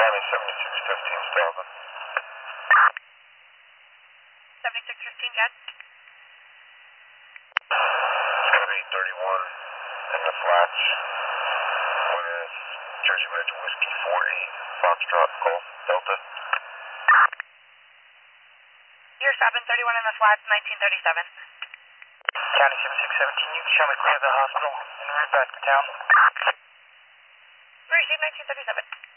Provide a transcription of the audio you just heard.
County 7615 Stalvin. 7615, Jen. Scott 831 in the flats with Jersey Ridge Whiskey 48 Foxtrot Golf Delta. You're 731 in the flats, 1937. County 7617, you can show me clear of the hospital and route back to town. Receive 1937.